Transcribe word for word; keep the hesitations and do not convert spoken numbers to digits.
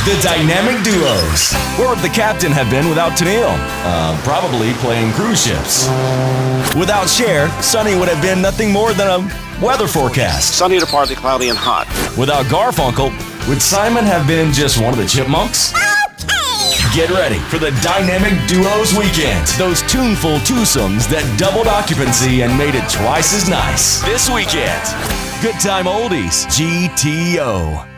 The Dynamic Duos. Where would the captain have been without Tennille? Uh, probably playing cruise ships. Without Cher, Sunny would have been nothing more than a weather forecast. Sunny to partly cloudy and hot. Without Garfunkel, would Simon have been just one of the chipmunks? Get ready for the Dynamic Duos weekend. Those tuneful twosomes that doubled occupancy and made it twice as nice. This weekend, Good Time Oldies, G T O.